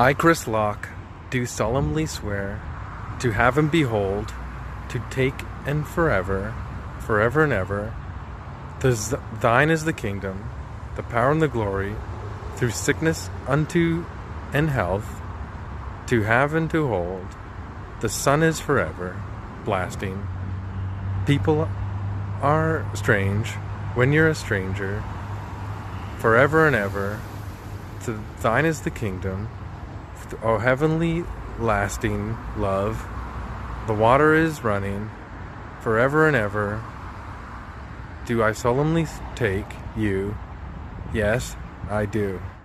I, Chris Locke, do solemnly swear to have and behold, to take and forever, forever and ever, thine is the kingdom, the power and the glory, through sickness unto and health, to have and to hold. The sun is forever blasting. People are strange when you're a stranger. Forever and ever, to thine is the kingdom, O heavenly lasting love. The water is running. Forever and ever do I solemnly take you. Yes, I do.